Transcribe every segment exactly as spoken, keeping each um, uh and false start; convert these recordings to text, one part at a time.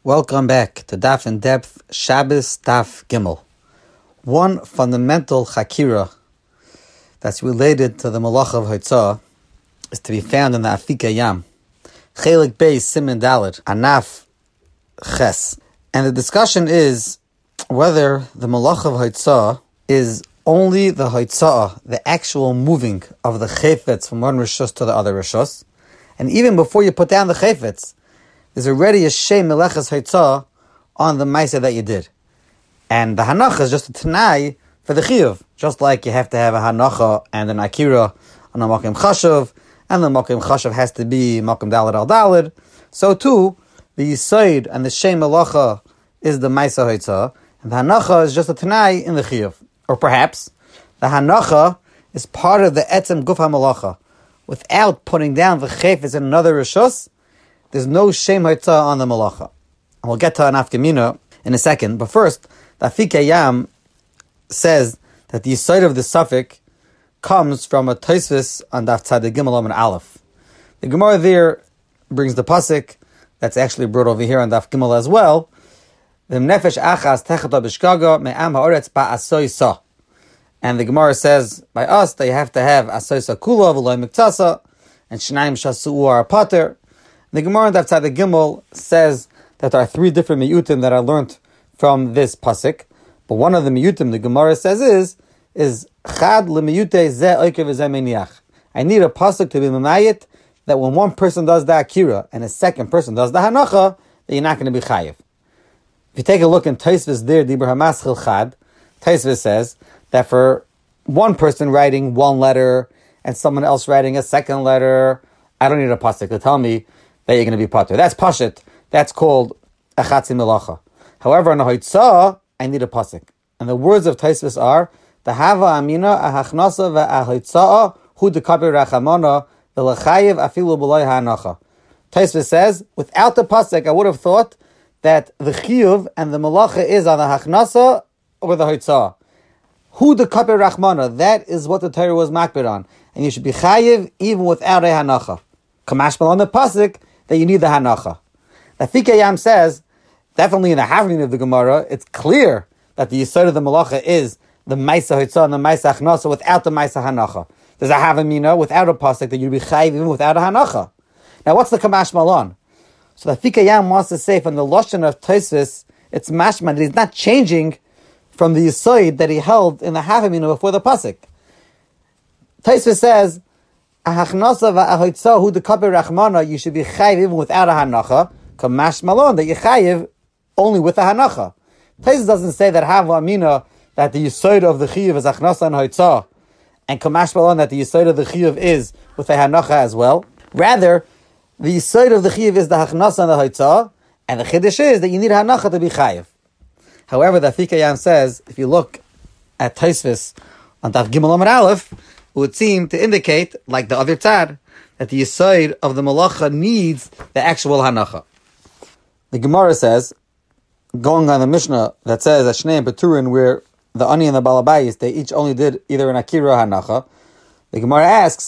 Welcome back to Daf in Depth, Shabbos Daf Gimel. One fundamental chakira that's related to the Malacha of Hotzah is to be found in the Afika Yam, Chelik Beis Siman Daled, Anaf Ches. And the discussion is whether the Malacha of Hotzah is only the Hotzah, the actual moving of the Chayfetz from one Rishus to the other Rishus. And even before you put down the Chayfetz, there's already a Shem Melechas Hotzah on the Maisa that you did. And the Hanacha is just a Tanai for the Chiyuv. Just like you have to have a Hanacha and an Akira on a Makim Chashav, and the Makim Chashav has to be Makim Daled al Daled. So too, the Yisoid and the Shem Melacha is the Maisa Hotzah, and the Hanacha is just a Tanai in the Chiyuv. Or perhaps, the Hanacha is part of the Etzem Guf HaMelacha. Without putting down the Chayfetz in another Rishus, there's no Shem Hotzah on the Malacha. And we'll get to an Afkamina in a second. But first, the Afika Yam says that the side of the suffix comes from a Tosfos on Daf Tzaddik Gimel and Aleph. The Gemara there brings the pasuk that's actually brought over here on Daf Gimel as well. And the Gemara says by us that you have to have asoisa kula v'loy miktasa and shnaim shasu'u are pater. The Gemara in Daf Tzaddik Gimel says that there are three different miyutim that I learned from this pasuk. But one of the miyutim the Gemara says is is chad lemiyute ze oikev ze meniach. I need a pasuk to be memayit that when one person does the akira and a second person does the hanacha, that you're not going to be chayiv. If you take a look in Tosfos there, Dibur Hamaschil Chad, Tosfos says that for one person writing one letter and someone else writing a second letter, I don't need a pasuk to tell me that you're going to be pater. That's pashit. That's called a chatzi melacha. However, on a hotzah, I need a pasuk. And the words of Tosfos are, the hava amina ahachnasa ve'ahotzah hu dekaber rachamana ve'lechayiv afilu b'loy ha'anacha. Tosfos says, without the pasuk, I would have thought that the chiyuv and the melacha is on the hachnasa or the hotzah. Hu dekaber rachmana, that is what the Torah was makbid on. And you should be chayiv even without a hanacha. Kamashmal on the pasuk, that you need the hanacha. The Afika Yam says, definitely in the Havrin of the Gemara, it's clear that the Yisod of the Malacha is the Maisa Hotzah and the Maisa Achnasa without the Maisa Hanacha. There's a Havamina without a pasuk that you'd be chayiv even without a hanacha. Now what's the Kamashmal on? So the Afika Yam wants to say from the Lashon of Tosfos, it's mashman that he's not changing from the Yisod that he held in the Havamina before the pasuk. Tosfos says, Ahachnasa va'ahotzah hu dekaber rachmana, you should be chayiv even without a hanacha. Kamash malon, that you chayiv only with a hanacha. Tosfos doesn't say that hava amina, that the yisod of the chiyuv is achnasa and hotzah, and kamash malon, that the yisod of the chiyuv is with a hanacha as well. Rather, the yisod of the chiyuv is the achnasa and the hotzah, and the chiddush is that you need a hanacha to be chayiv. However, the Afika Yam says, if you look at Tosfos on Daf Gimel Amud Aleph, it would seem to indicate, like the other tzad, that the yisod of the malacha needs the actual hanacha. The Gemara says, going on the Mishnah that says that Shnei and Peturin, where the Ani and the Balabayis, they each only did either an Akira or hanacha. The Gemara asks,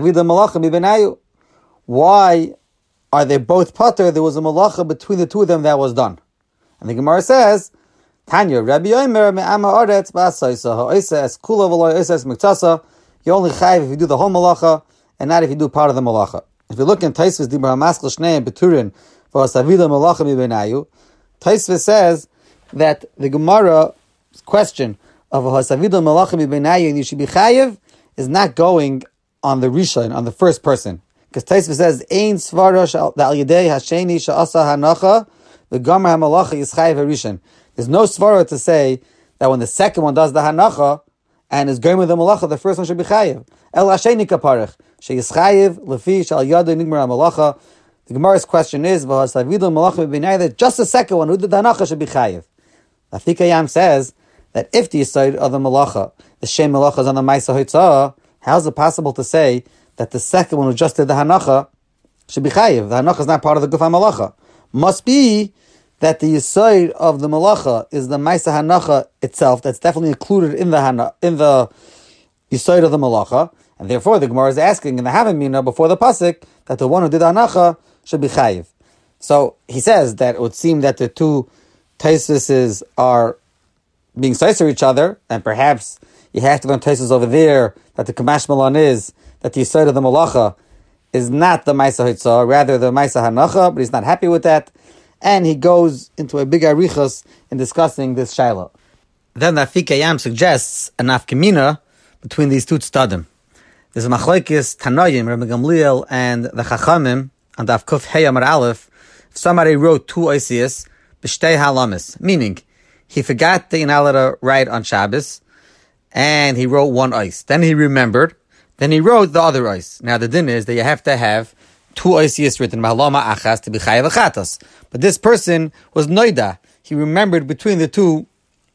why are they both pater? There was a malacha between the two of them that was done. And the Gemara says, Tanya, Rabbi Yomer me'am ha'aretz ba'asoisa ha'oisa es kula v'lo oisa es miktasa. You only chayiv if you do the whole malacha, and not if you do part of the malacha. If you look in Tosfos Dibur Hamaschil Shnei and Peturin for Hasavida Malacha Mibenayu, Tosfos says that the Gemara question of Hasavida Malacha Mibenayu and you should be chayiv is not going on the Rishon, on the first person. Because Tosfos says, Ein svara shal yedei hasheni sha'asa hanacha, the Gomer HaMalacha is chayiv harishon. There's no svara to say that when the second one does the hanacha, and is going with the malacha, the first one should be chayiv. El hasheni kaparech, she is chayiv lefi shal yadei nigmar malacha. The Gemara's question is, v'hasavidu malacha b'nei, that just the second one who did the hanacha should be chayiv. The Afika Yam says that if the yisod of the malacha, the shem malacha is on the Maisa Hotzah, how is it possible to say that the second one who just did the hanacha should be chayiv? The hanacha is not part of the guf malacha. Must be that the yisod of the malacha is the Maisa Hanacha itself, that's definitely included in the hana, in the yisod of the malacha, and therefore the Gemara is asking in the Havamina before the pasuk that the one who did the hanacha should be chayiv. So he says that it would seem that the two Taisus are being sicer each other, and perhaps you have to learn Taisus over there that the Kamash Malan is that the Yisod of the Malacha is not the Maisa Hitzah, rather the Maisa Hanacha, but he's not happy with that, and he goes into a big arichos in discussing this Shaila. Then the Afik Yam suggests an afkamina between these two tzaddim. There's a machlokes Tanoim, Rabbi Gamliel, and the Chachamim on the Afkuf Hey Amar Aleph. If somebody wrote two oisias, b'shtei halamis, meaning he forgot that you're not allowed to write on Shabbos, and he wrote one ois. Then he remembered, then he wrote the other ois. Now the din is that you have to have two oisias written, mahalama achas, to be chayav achatas. But this person was noida. He remembered between the two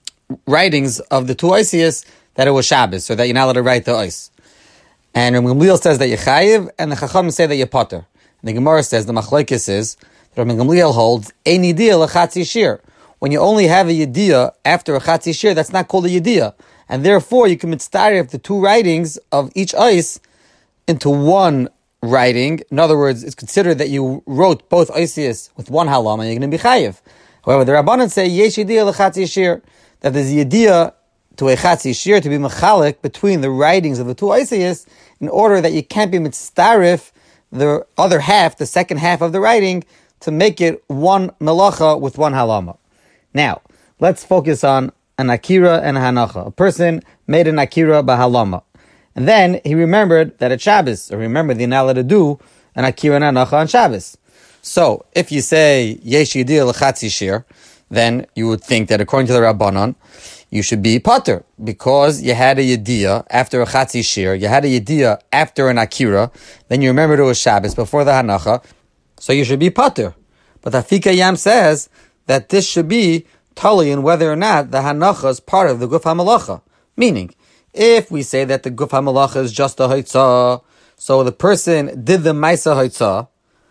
writings of the two oisias that it was Shabbos, so that you're not allowed to write the ois. And Rabbi Gamliel says that you're chayiv, and the Chacham say that you're potter. And the Gemara says, the machlokes is, that Rabbi Gamliel holds, ein yediyah lechatzi shir. When you only have a yediyah after a chatzi shir, that's not called a yediyah. And therefore, you can mitzdaref the two writings of each ois into one writing. In other words, it's considered that you wrote both oisias with one halama, and you're going to be chayiv. However, the Rabbanan say, yesh yediyah lechatzi shir, that there's a yediyah to a chatzi shir, to be mechalik between the writings of the two oisias, in order that you can't be mitzdaref the other half, the second half of the writing, to make it one melacha with one halama. Now, let's focus on an akira and a hanacha. A person made an akira b'halama. And then he remembered that it's Shabbos, or remembered the allowed to do an akira and hanacha on Shabbos. So, if you say, yesh yediyah l'chatzi shir, then you would think that according to the Rabbanon, you should be pater, because you had a yediyah after a chatzi shir, you had a yediyah after an akira, then you remembered it was Shabbos before the hanacha, so you should be pater. But the Afik Yam says that this should be tali in whether or not the hanacha is part of the guf hamalacha. Meaning, if we say that the guf hamalacha is just a haitzah, so the person did the maisa haitzah,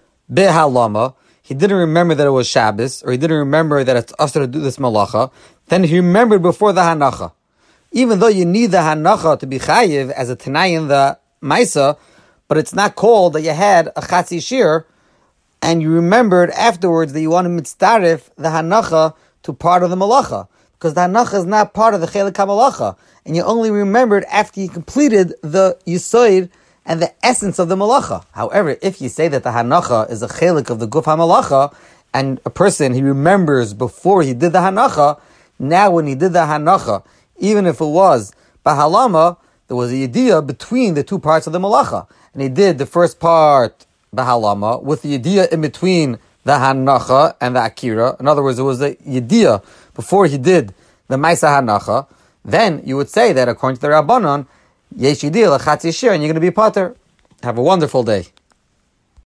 behalama, he didn't remember that it was Shabbos, or he didn't remember that it's us to do this malacha, then he remembered before the hanacha. Even though you need the hanacha to be chayiv as a tanai in the maisa, but it's not called that you had a chatzi shir, and you remembered afterwards that you want to mitzdarif the hanacha to part of the malacha, because the hanacha is not part of the chelik hamalacha, and you only remembered after you completed the yisoid and the essence of the malacha. However, if you say that the hanacha is a chelik of the guf hamalacha, and a person, he remembers before he did the hanacha, now when he did the hanacha, even if it was bahalama, there was a yediyah between the two parts of the malacha, and he did the first part bahalama with the yediyah in between the hanacha and the akira. In other words, it was a yediyah before he did the maisa hanacha. Then you would say that according to the Rabbanon, yesh yediyah l'chatzi shir, and you're going to be pater. Have a wonderful day.